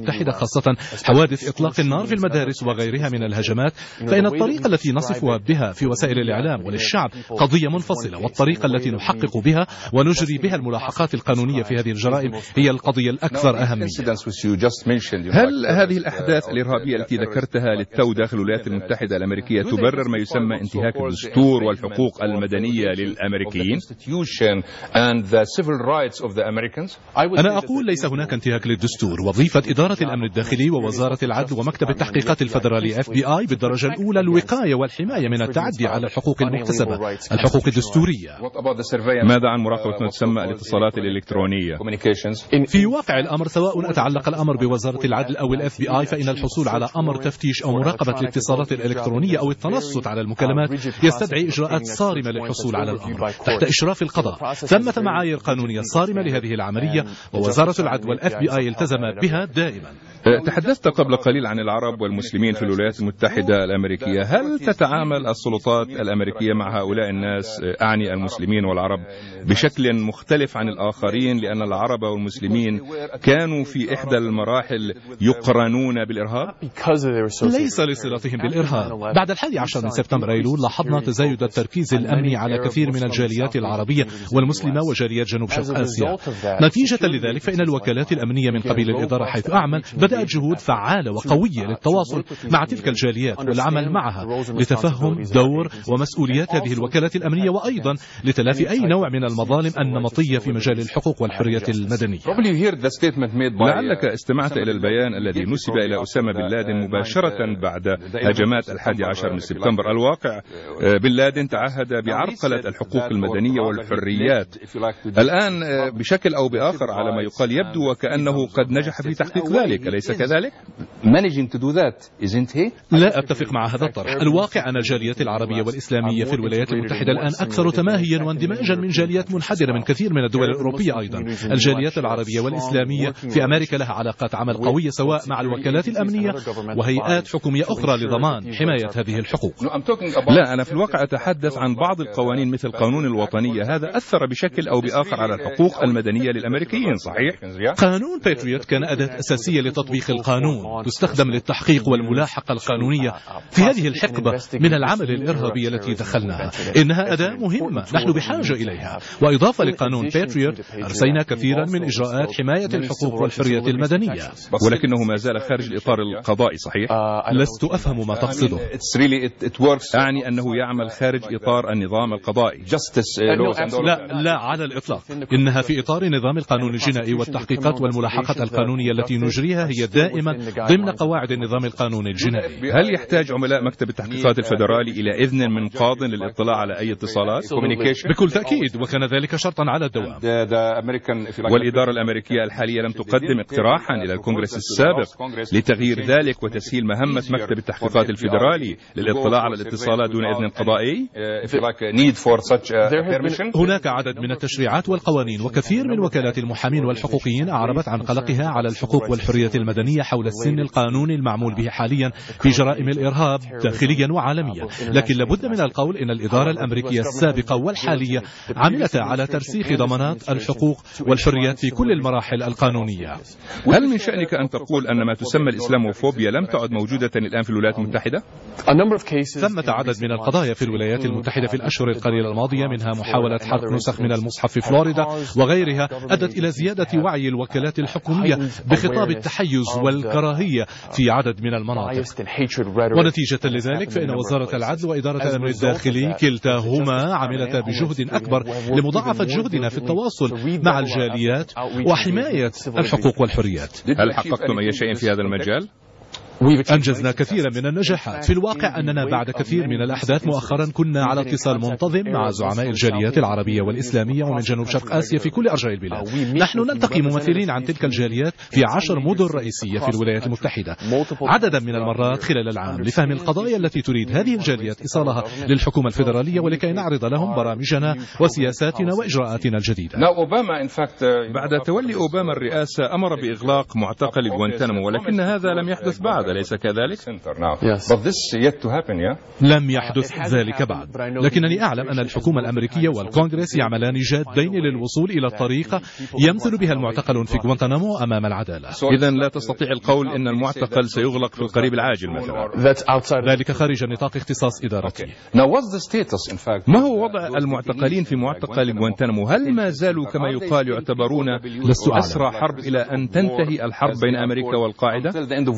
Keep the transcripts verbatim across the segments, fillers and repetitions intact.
المتحدة، خاصة حوادث إطلاق النار في المدارس وغيرها من الهجمات، فإن الطريقة التي نصفها بها في وسائل الإعلام وللشعب قضية منفصلة، والطريقة التي نحقق بها ونجري بها الملاحقات القانونية في هذه الجرائم هي القضية الأكثر أهمية. هل هذه الأحداث الإرهابية التي ذكرتها للتو داخل الولايات المتحدة الأمريكية تبرر ما يسمى انتهاك الدستور والحقوق المدنية للأمريكيين؟ أنا أقول ليس هناك انتهاك للدستور. وظيفة إدارة الأمن الداخلي ووزارة العدل ومكتب التحقيقات الفدرالي إف بي آي بالدرجة الأولى الوقاية والحماية من التعدي على الحقوق المكتسبة، الحقوق الدستورية. ماذا عن مراقبة ما تسمى الاتصالات الإلكترونية؟ في واقع الأمر، سواء أتعلق الأمر بوزارة العدل أو الإف بي آي، فإن الحصول على أمر تفتيش أو مراقبة الاتصالات الإلكترونية أو التنصت على المكالمات يستدعي إجراءات صارمة للحصول على الأمر تحت إشراف القضاء. ثمة معايير قانونية صارمة لهذه العملية، ووزارة العدل والإف بي آي التزمت بها دائما. تحدثت قبل قليل عن العرب والمسلمين في الولايات المتحدة الأمريكية. هل تتعامل السلطات الأمريكية مع هؤلاء الناس، أعني المسلمين والعرب، بشكل مختلف عن الآخرين، لأن العرب والمسلمين كانوا في إحدى المراحل يقرنون بالإرهاب؟ ليس لصلتهم بالإرهاب. بعد الحادي عشر من سبتمبر أيلول لاحظنا تزايد التركيز الأمني على كثير من الجاليات العربية والمسلمة وجاليات جنوب شرق آسيا. نتيجة لذلك فإن الوكالات الأمنية من قبيل الإدارة حيث أعمل بدأت جهود فعالة وقوية للتواصل مع تلك الجاليات والعمل معها لتفهم دور ومسؤوليات هذه الوكالات الأمنية، وأيضا لتلافي أي نوع من المظالم النمطية في مجال الحقوق والحرية المدنية. لعلك استمعت إلى البيان الذي نسب إلى أسامة بن لادن مباشرة بعد هجمات الحادي عشر من سبتمبر. الواقع بن لادن تعهد بعرقلة الحقوق المدنية والحريات. الآن بشكل أو بآخر على ما يقال يبدو وكأنه قد نجح في تحقيق ذلك، أليس كذلك؟ لا أتفق مع هذا الطرح. الواقع أن الجاليات العربية والإسلامية في الولايات المتحدة الآن أكثر تماهيا واندماجا من جاليات منحدرة من كثير من الدول الأوروبية. أيضا الجاليات العربية والإسلامية في أمريكا لها علاقات عمل قوية سواء مع الوكالات الأمنية وهيئات حكومية أخرى لضمان حماية هذه الحقوق. لا، أنا في الواقع أتحدث عن بعض القوانين مثل قانون الوطنية. هذا أثر بشكل أو بآخر على الحقوق المدنية للأمريكيين، صحيح؟ قانون باتريوت كان أداة أساسية لتطبيق القانون، تستخدم للتحقيق والملاحقة القانونية في هذه الحقبة من العمل الإرهابي التي دخلناها. إنها أداة مهمة نحن بحاجة إليها. وإضافة لقانون باتريوت أرسينا كثيرا من إجراءات حماية الحقوق والحرية المدنية، ولكنه ما زال خارج الإطار القضائي، صحيح؟ لست أفهم ما تقصده. أعني أنه يعمل خارج إطار النظام القضائي. لا لا على الإطلاق. إنها في إطار نظام القانون الجنائي، والتحقيقات والملاحقات القانونية التي نجريها هي دائما ضمن قواعد النظام القانوني الجنائي. هل يحتاج عملاء مكتب التحقيقات الفدرالي إلى إذن من قاض للاطلاع على أي اتصالات؟ بكل تأكيد، وكان ذلك شرطا على الدوام. والإدارة الأمريكية الحالية لم تقدم اقتراحا إلى الكونغرس السابق لتغيير ذلك وتسهيل مهمة مكتب التحقيقات الفدرالي للاطلاع على الاتصالات دون إذن قضائي؟ هناك عدد من التشريعات والقوانين، وكثير من وكالات المحامين والحقوقيين أعربت عن قلقها على الحقوق والحرية المدنية حول السن القانوني المعمول به حاليا في جرائم الإرهاب داخليا وعالميا. لكن لابد من القول إن الإدارة الأمريكية السابقة والحالية عملت على ترسيخ ضمانات الحقوق والحريات في كل المراحل القانونية. هل من شأنك أن تقول أن ما تسمى الإسلاموفوبيا لم تعد موجودة الآن في الولايات المتحدة؟ ثمة عدد من القضايا في الولايات المتحدة في الأشهر القليلة الماضية، منها محاولة حرق نسخ من المصحف في فلوريدا وغيرها، أدت إلى زيادة وعي الوكالات الحكومية بخطاب التحيز والكراهية في عدد من المناطق. ونتيجة لذلك فإن وزارة العدل وإدارة الأمن الداخلي كلتاهما عملتا بجهد أكبر لمضاعفة جهدنا في التواصل مع الجاليات وحماية الحقوق والحريات. هل حققتم أي شيء في هذا المجال؟ أنجزنا كثيرا من النجاحات. في الواقع أننا بعد كثير من الأحداث مؤخرا كنا على اتصال منتظم مع زعماء الجاليات العربية والإسلامية ومن جنوب شرق آسيا في كل أرجاء البلاد. نحن نلتقي ممثلين عن تلك الجاليات في عشر مدن رئيسية في الولايات المتحدة عددا من المرات خلال العام لفهم القضايا التي تريد هذه الجاليات إيصالها للحكومة الفيدرالية، ولكي نعرض لهم برامجنا وسياساتنا وإجراءاتنا الجديدة. بعد تولي أوباما الرئاسة أمر بإغلاق معتقل غوانتنامو، ولكن هذا لم يحدث بعد، أليس كذلك؟ لم يحدث ذلك بعد، لكنني أعلم أن الحكومة الأمريكية والكونغرس يعملان جادين للوصول إلى الطريقة يمثل بها المعتقل في غوانتانامو أمام العدالة. إذن لا تستطيع القول إن المعتقل سيغلق في القريب العاجل مثلا؟ ذلك خارج نطاق اختصاص إدارتي. ما هو وضع المعتقلين في معتقل غوانتانامو؟ هل ما زالوا كما يقال يعتبرون أسرى حرب إلى أن تنتهي الحرب بين أمريكا والقاعدة؟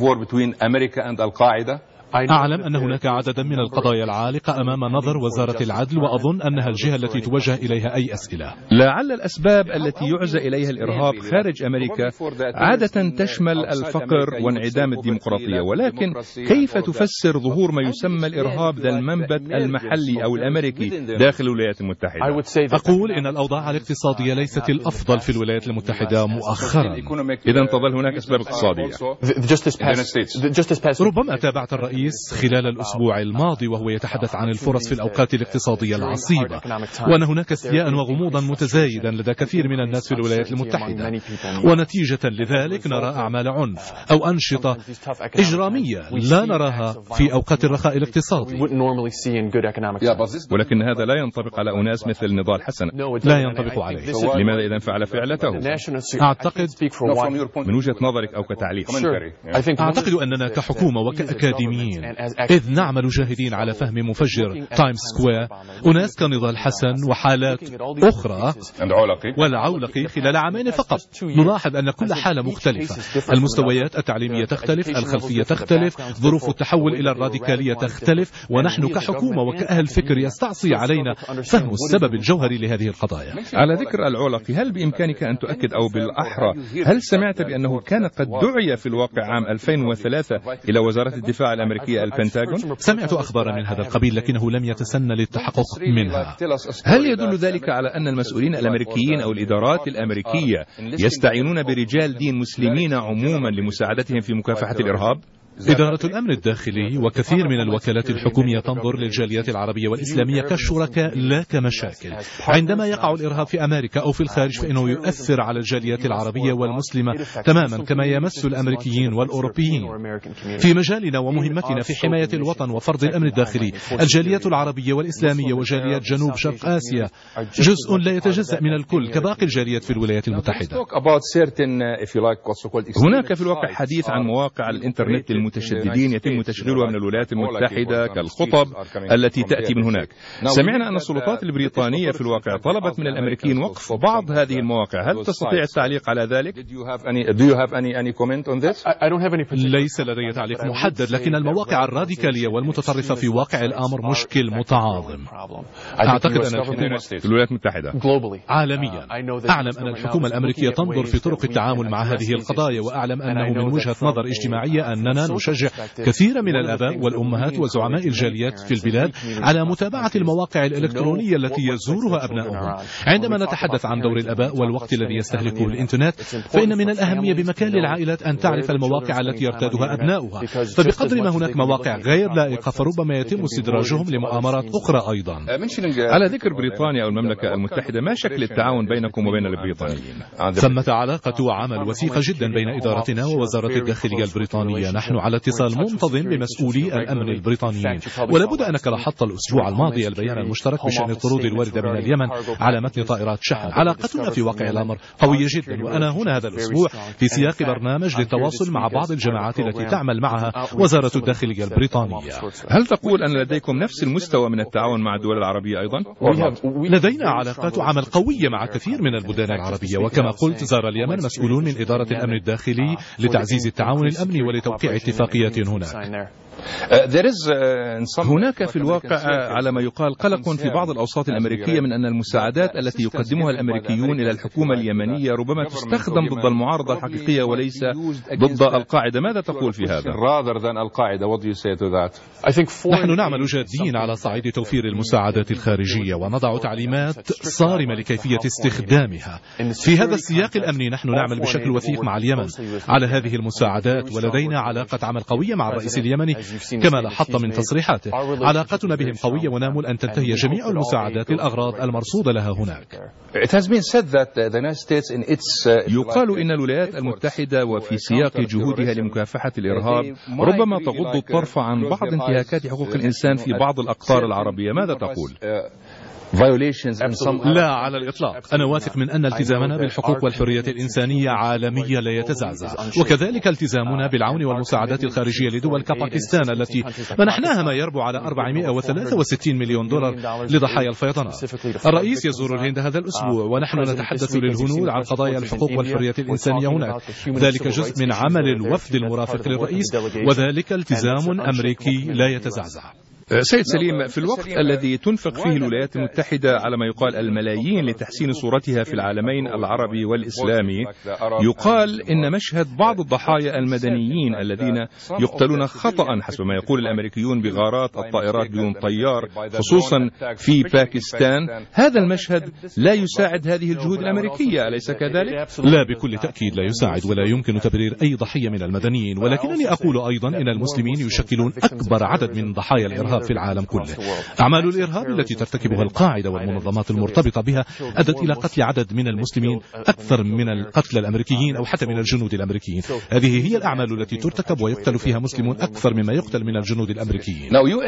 أعلم أن هناك عددا من القضايا العالقة أمام نظر وزارة العدل، وأظن أنها الجهة التي توجه إليها أي أسئلة. لعل الأسباب التي يعزى إليها الإرهاب خارج أمريكا عادة تشمل الفقر وانعدام الديمقراطية، ولكن كيف تفسر ظهور ما يسمى الإرهاب ذا المنبت المحلي أو الأمريكي داخل الولايات المتحدة؟ أقول إن الأوضاع الاقتصادية ليست الأفضل في الولايات المتحدة مؤخرا. إذن تظل هناك أسباب اقتصادية. ربما تابعت الرئيس خلال الأسبوع الماضي وهو يتحدث عن الفرص في الأوقات الاقتصادية العصيبة، وأن هناك استياء وغموضا متزايدا لدى كثير من الناس في الولايات المتحدة، ونتيجة لذلك نرى أعمال عنف أو أنشطة إجرامية لا نراها في أوقات الرخاء الاقتصادي. ولكن هذا لا ينطبق على أناس مثل نضال حسن. لا ينطبق عليه. لماذا إذن فعل فعلته؟ أعتقد من وجهة نظرك أو كتعليق. أعتقد أننا كحكومة وكأكاديميين إذ نعمل جاهدين على فهم مفجر تايمز سكوير، أناس كنضال حسن وحالات أخرى والعولقي خلال عامين فقط. نلاحظ أن كل حالة مختلفة، المستويات التعليمية تختلف، الخلفية تختلف، ظروف التحول إلى الراديكالية تختلف، ونحن كحكومة وكأهل فكر يستعصي علينا فهم السبب الجوهري لهذه القضايا. على ذكر العولقي، هل بإمكانك أن تؤكد أو بالأحرى هل سمعت بأنه كان قد دعي في الواقع عام ألفين وثلاثة إلى وزارة الدفاع الأمريكية البنتاغون؟ سمعت أخبارا من هذا القبيل لكنه لم يتسنى للتحقق منها. هل يدل ذلك على أن المسؤولين الأمريكيين أو الإدارات الأمريكية يستعينون برجال دين مسلمين عموما لمساعدتهم في مكافحة الإرهاب؟ إدارة الأمن الداخلي وكثير من الوكالات الحكومية تنظر للجاليات العربية والإسلامية كشركاء لا كمشاكل. عندما يقع الإرهاب في أمريكا أو في الخارج فإنه يؤثر على الجاليات العربية والمسلمة تماما كما يمس الأمريكيين والأوروبيين. في مجالنا ومهمتنا في حماية الوطن وفرض الأمن الداخلي، الجاليات العربية والإسلامية وجاليات جنوب شرق آسيا جزء لا يتجزأ من الكل كباقي الجاليات في الولايات المتحدة. هناك في الواقع حديث عن مواقع الإنترنت المتشددين يتم تشغيلها من الولايات المتحدة كالخطب التي تأتي من هناك. سمعنا أن السلطات البريطانية في الواقع طلبت من الأمريكيين وقف بعض هذه المواقع. هل تستطيع التعليق على ذلك؟ ليس لدي تعليق محدد، لكن المواقع الراديكالية والمتطرفة في واقع الأمر مشكل متعاظم. أعتقد أن الحكومة في الولايات المتحدة عالميا أعلم أن الحكومة الأمريكية تنظر في طرق التعامل مع هذه القضايا، وأعلم أنه من وجهة نظر اجتماعية أننا نشجع كثيرا من الآباء والأمهات وزعماء الجاليات في البلاد على متابعة المواقع الإلكترونية التي يزورها أبنائهم. عندما نتحدث عن دور الآباء والوقت الذي يستهلكه الإنترنت، فإن من الأهمية بمكان للعائلات أن تعرف المواقع التي يرتادها أبناؤها، فبقدر ما هناك مواقع غير لائقة فربما يتم استدراجهم لمؤامرات أخرى أيضا. على ذكر بريطانيا أو المملكة المتحدة، ما شكل التعاون بينكم وبين البريطانيين؟ ثمة علاقة وعمل وثيقة جدا بين إدارتنا ووزارة الداخلية البريطانية. نحن على اتصال منتظم بمسؤولي الأمن البريطانيين، ولابد أنك لاحظت الأسبوع الماضي البيان المشترك بشأن الطرود الواردة من اليمن على متن طائرات شحن. علاقتنا في واقع الأمر قوية جدا، وأنا هنا هذا الأسبوع في سياق برنامج للتواصل مع بعض الجماعات التي تعمل معها وزارة الداخلية البريطانية. هل تقول أن لديكم نفس المستوى من التعاون مع الدول العربية أيضا؟ لدينا علاقات عمل قوية مع كثير من البلدان العربية، وكما قلت زار اليمن مسؤولون من إدارة الأمن الداخلي لتعزيز التعاون الأمني ولتوقيع اتفاقيات هناك. هناك في الواقع على ما يقال قلق في بعض الأوساط الأمريكية من أن المساعدات التي يقدمها الأمريكيون إلى الحكومة اليمنية ربما تستخدم ضد المعارضة الحقيقية وليس ضد القاعدة. ماذا تقول في هذا؟ نحن نعمل جادين على صعيد توفير المساعدات الخارجية ونضع تعليمات صارمة لكيفية استخدامها. في هذا السياق الأمني نحن نعمل بشكل وثيق مع اليمن على هذه المساعدات، ولدينا علاقة عمل قوية مع الرئيس اليمني كما لاحظت من تصريحاته. علاقتنا بهم قوية ونامل أن تنتهي جميع المساعدات للأغراض المرصودة لها هناك. يقال إن الولايات المتحدة وفي سياق جهودها لمكافحة الإرهاب ربما تغض الطرف عن بعض انتهاكات حقوق الإنسان في بعض الأقطار العربية. ماذا تقول؟ لا على الإطلاق. أنا واثق من أن التزامنا بالحقوق والحريات الإنسانية عالمية لا يتزعزع، وكذلك التزامنا بالعون والمساعدات الخارجية لدول كباكستان التي منحناها ما يربو على أربعمائة وثلاثة وستين مليون دولار لضحايا الفيضانات. الرئيس يزور الهند هذا الأسبوع ونحن نتحدث للهنود عن قضايا الحقوق والحريات الإنسانية هناك. ذلك جزء من عمل الوفد المرافق للرئيس، وذلك التزام أمريكي لا يتزعزع. سيد سليم، في الوقت الذي تنفق فيه الولايات المتحدة على ما يقال الملايين لتحسين صورتها في العالمين العربي والإسلامي، يقال إن مشهد بعض الضحايا المدنيين الذين يقتلون خطأ حسب ما يقول الأمريكيون بغارات الطائرات بدون طيار خصوصا في باكستان، هذا المشهد لا يساعد هذه الجهود الأمريكية، أليس كذلك؟ لا، بكل تأكيد لا يساعد، ولا يمكن تبرير أي ضحية من المدنيين، ولكنني أقول أيضا إن المسلمين يشكلون أكبر عدد من ضحايا الإرهاب في العالم كله. أعمال الإرهاب التي ترتكبها القاعدة والمنظمات المرتبطة بها أدت إلى قتل عدد من المسلمين أكثر من القتلى الأمريكيين أو حتى من الجنود الأمريكيين. هذه هي الأعمال التي ترتكب ويقتل فيها مسلمون أكثر مما يقتل من الجنود الأمريكيين.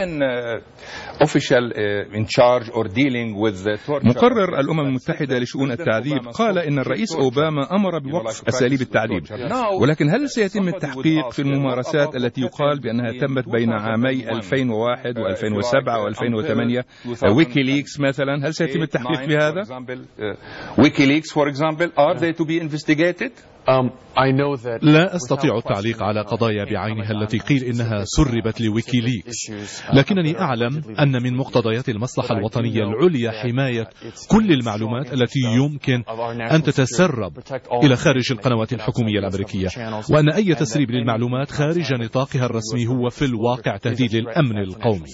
مقرر الأمم المتحدة لشؤون التعذيب قال إن الرئيس أوباما أمر بوقف أساليب التعذيب، ولكن هل سيتم التحقيق في الممارسات التي يقال بأنها تمت بين عامي ألفين وواحد وألفين وسبعة وألفين وثمانية؟ ويكيليكس مثلا، هل سيتم التحقيق في هذا؟ ويكيليكس for example, are they to be investigated? لا أستطيع التعليق على قضايا بعينها التي قيل إنها سربت لويكيليكس، لكنني أعلم أن من مقتضيات المصلحة الوطنية العليا حماية كل المعلومات التي يمكن أن تتسرب إلى خارج القنوات الحكومية الأمريكية، وأن أي تسريب للمعلومات خارج نطاقها الرسمي هو في الواقع تهديد للأمن القومي.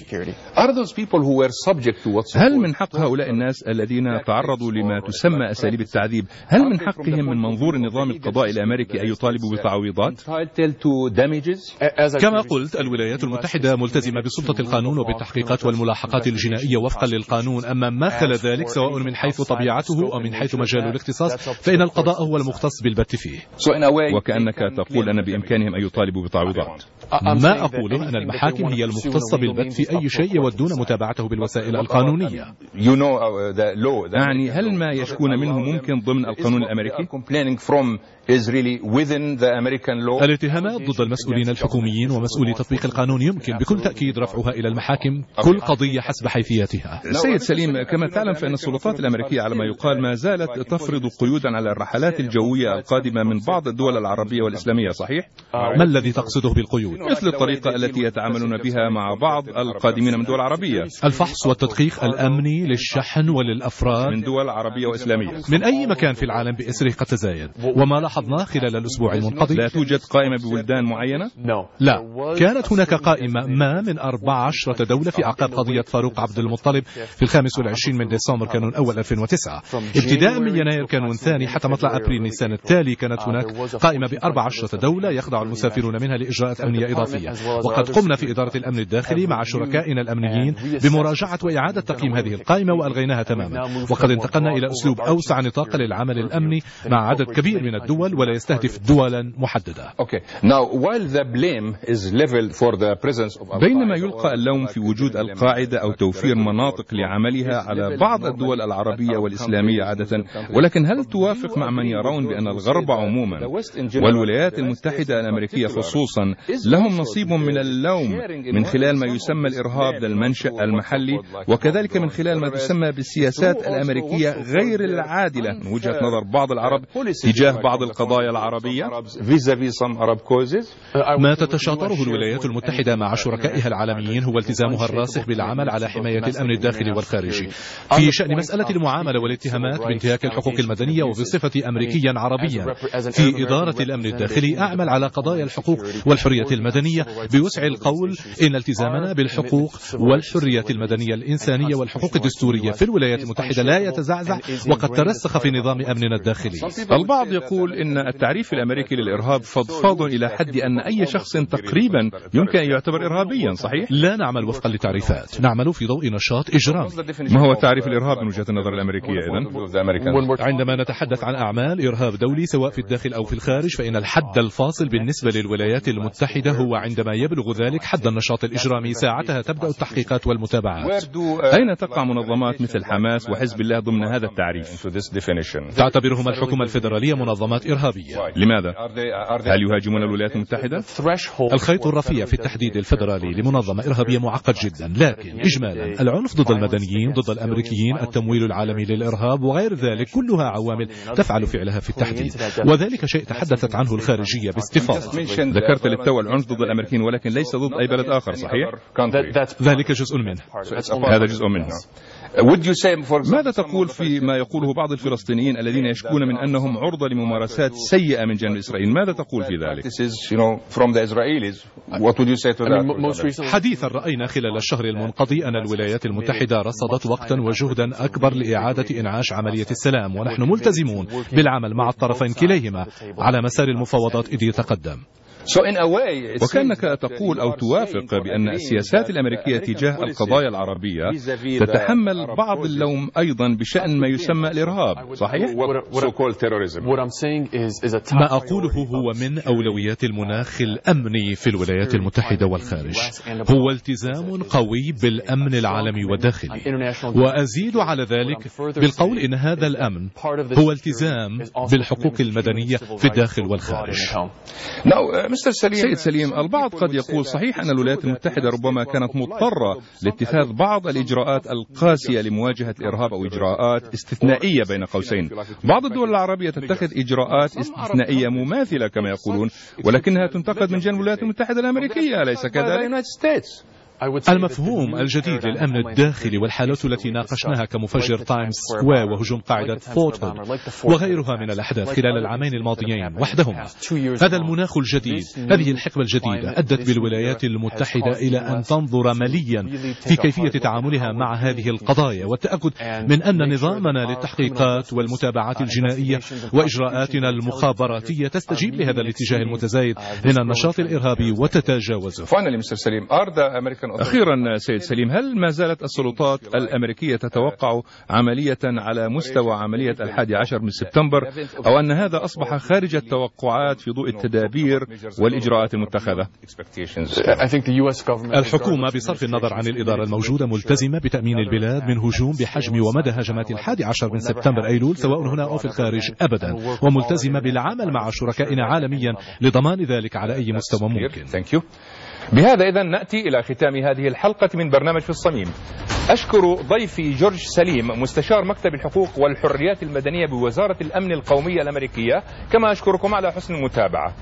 هل من حق هؤلاء الناس الذين تعرضوا لما تسمى أساليب التعذيب، هل من حقهم من منظور النظام القضائي الأمريكي أن يطالبوا بتعويضات؟ كما قلت، الولايات المتحدة ملتزمة بسلطة القانون وبالتحقيقات والملاحقات الجنائية وفقا للقانون، أما ما خلا ذلك سواء من حيث طبيعته أو من حيث مجال الاختصاص فإن القضاء هو المختص بالبت فيه. وكأنك تقول أن بإمكانهم أن يطالبوا بتعويضات. ما أقوله أن المحاكم هي المختصة بالبت في أي شيء يودون متابعته بالوسائل القانونية. يعني هل ما يشكون منه ممكن ضمن القانون الأمريكي؟ الاتهامات ضد المسؤولين الحكوميين ومسؤولي تطبيق القانون يمكن بكل تأكيد رفعها إلى المحاكم، كل قضية حسب حيثيتها. سيد سليم، كما تعلم فإن السلطات الأمريكية على ما يقال ما زالت تفرض قيودا على الرحلات الجوية القادمة من بعض الدول العربية والإسلامية، صحيح؟ ما الذي تقصده بالقيود؟ مثل الطريقة التي يتعاملون بها مع بعض القادمين من دول عربية. الفحص والتدقيق الأمني للشحن وللأفراد من دول عربية وإسلامية من أي مكان في العالم بإسره قد تزايد، وما لاحظناه خلال الأسبوع المنقضي. لا توجد قائمة ببلدان معينة؟ لا، كانت هناك قائمة ما من أربع عشرة دولة في أعقاب قضية فاروق عبد المطلب في الخامس والعشرين من ديسمبر كانون أول ألفين وتسعة. ابتداء من يناير كانون ثاني حتى مطلع أبريل نيسان التالي كانت هناك قائمة بأربع عشرة دولة يخضع المسافرون منها لإجراءات أمنية إضافية، وقد قمنا في إدارة الأمن الداخلي مع شركائنا الأمنيين بمراجعة وإعادة تقييم هذه القائمة وألغيناها تماما، وقد انتقلنا إلى أسلوب أوسع نطاقا للعمل الأمني مع عدد كبير من الدول ولا يستهدف دولا محددة. بينما يلقى اللوم في وجود القاعدة أو توفير مناطق لعملها على بعض الدول العربية والإسلامية عادة، ولكن هل توافق مع من يرون بأن الغرب عموما والولايات المتحدة الأمريكية خصوصا لهم نصيب من اللوم من خلال ما يسمى الإرهاب للمنشأ المحلي، وكذلك من خلال ما تسمى بالسياسات الأمريكية غير العادلة من وجهة نظر بعض العرب تجاه بعض القضايا العربية؟ ما تتشاطره الولايات المتحدة مع شركائها العالميين هو التزامها الراسخ بالعمل على حماية الأمن الداخلي والخارجي. في شأن مسألة المعاملة والاتهامات بانتهاك الحقوق المدنية وبصفتي أمريكيا عربيا في إدارة الأمن الداخلي أعمل على قضايا الحقوق والحرية المدنية بوسع القول إن التزامنا بالحقوق والحرية المدنية الإنسانية والحقوق الدستورية في الولايات المتحدة لا يتزعزع وقد ترسخ في نظام أمننا الداخلي. البعض يقول إن التعريف الأمريكي للإرهاب فضفاض إلى حد أن أي شخص تقريبا يمكن أن يعتبر إرهابيا، صحيح؟ لا نعمل وفقا لتعريفات، نعمل في ضوء نشاط إجرامي. ما هو تعريف الإرهاب من وجهة النظر الأمريكية إذن؟ عندما نتحدث عن أعمال إرهاب دولي سواء في الداخل أو في الخارج، فإن الحد الفاصل بالنسبة للولايات المتحدة هو عندما يبلغ ذلك حد النشاط الإجرامي، ساعتها تبدأ التحقيقات والمتابعات. أين تقع منظمات مثل حماس وحزب الله ضمن هذا التعريف؟ تعتبرهم الحكومة الفيدرالية منظمات إرهابية. لماذا؟ هل يهاجمون الولايات المتحدة؟ الخيط الرفيع في التحديد الفيدرالي لمنظمة إرهابية معقد جدا، لكن إجمالا العنف ضد المدنيين، ضد الأمريكيين، التمويل العالمي للإرهاب وغير ذلك كلها عوامل تفعل فعلها في التحديد، وذلك شيء تحدثت عنه الخارجية باستفاضة. ذكرت للتو العنف ضد الأمريكيين ولكن ليس ضد أي بلد آخر، صحيح؟ ذلك جزء منه. هذا جزء منه. ماذا تقول فيما يقوله بعض الفلسطينيين الذين يشكون من أنهم عرضة لممارسات سيئة من جانب إسرائيل؟ ماذا تقول في ذلك؟ حديثا رأينا خلال الشهر المنقضي أن الولايات المتحدة رصدت وقتا وجهدا أكبر لإعادة إنعاش عملية السلام، ونحن ملتزمون بالعمل مع الطرفين كليهما على مسار المفاوضات إذ يتقدم. وكأنك تقول أو توافق بأن السياسات الأمريكية تجاه القضايا العربية تتحمل بعض اللوم أيضا بشأن ما يسمى الإرهاب، صحيح؟ ما أقوله هو من أولويات المناخ الأمني في الولايات المتحدة والخارج هو التزام قوي بالأمن العالمي والداخلي، وأزيد على ذلك بالقول إن هذا الأمن هو التزام بالحقوق المدنية في الداخل والخارج. سيد سليم، البعض قد يقول صحيح أن الولايات المتحدة ربما كانت مضطرة لاتخاذ بعض الإجراءات القاسية لمواجهة الإرهاب أو إجراءات استثنائية بين قوسين. بعض الدول العربية تتخذ إجراءات استثنائية مماثلة كما يقولون، ولكنها تنتقد من جانب الولايات المتحدة الأمريكية، أليس كذلك؟ المفهوم الجديد للأمن الداخلي والحالات التي ناقشناها كمفجر تايمز سكوير وهجوم قاعدة فورت هود وغيرها من الأحداث خلال العامين الماضيين وحدهما، هذا المناخ الجديد، هذه الحقبة الجديدة أدت بالولايات المتحدة إلى أن تنظر مليا في كيفية تعاملها مع هذه القضايا، والتأكد من أن نظامنا للتحقيقات والمتابعات الجنائية وإجراءاتنا المخابراتية تستجيب لهذا الاتجاه المتزايد من النشاط الإرهابي وتتجاوزه. أخيرا سيد سليم، هل ما زالت السلطات الأمريكية تتوقع عملية على مستوى عملية الحادي عشر من سبتمبر، أو أن هذا أصبح خارج التوقعات في ضوء التدابير والإجراءات المتخذة؟ الحكومة بصرف النظر عن الإدارة الموجودة ملتزمة بتأمين البلاد من هجوم بحجم ومدى هجمات الحادي عشر من سبتمبر أيلول سواء هنا أو في الخارج أبدا، وملتزمة بالعمل مع شركائنا عالميا لضمان ذلك على أي مستوى ممكن. بهذا إذن نأتي إلى ختام هذه الحلقة من برنامج في الصميم. أشكر ضيفي جورج سليم مستشار مكتب الحقوق والحريات المدنية بوزارة الأمن القومية الأمريكية، كما أشكركم على حسن المتابعة.